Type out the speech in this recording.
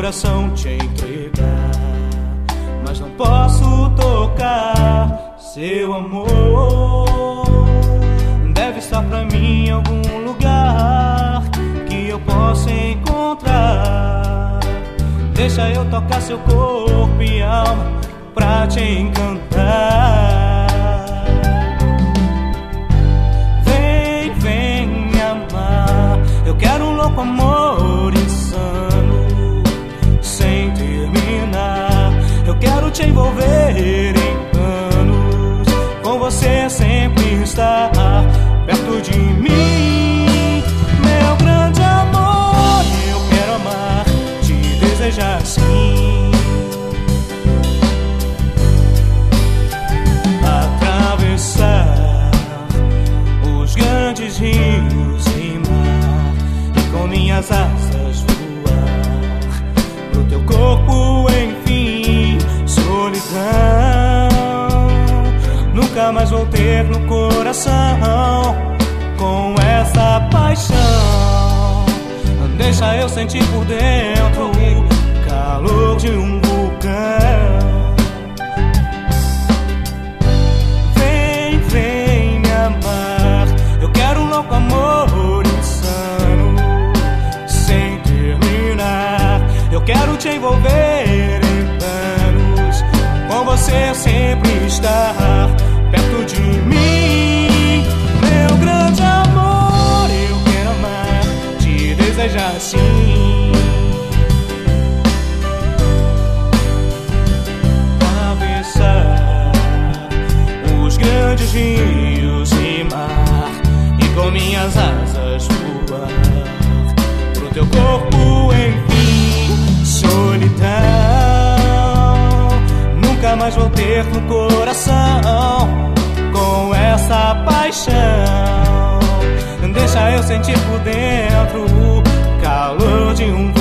coração te entregar, mas não posso tocar seu amor. Deve estar pra mim em algum lugar que eu possa encontrar. Deixa eu tocar seu corpo e alma pra te encantar. Vem, vem me amar. Eu quero um louco amor insano, sem terminar. Eu quero te envolver em planos, com você sempre estar perto de mim. Meu grande amor, eu quero amar, te desejar assim. Atravessar os grandes rios e mar, e com minhas asas voar pro teu corpo, enfim, solidão. Nunca mais vou ter no coração com essa paixão. Deixa eu sentir por dentro o calor de um vulcão. Vem, vem me amar. Eu quero um louco amor insano, sem terminar. Eu quero te envolver em planos, com você sempre estar perto de mim. Meu grande amor, eu quero amar, te desejar assim. Atravessar os grandes rios e mar, e com minhas asas voar pro teu corpo, enfim, solidão. Nunca mais vou ter no coração com essa paixão. Deixa eu sentir por dentro o calor de um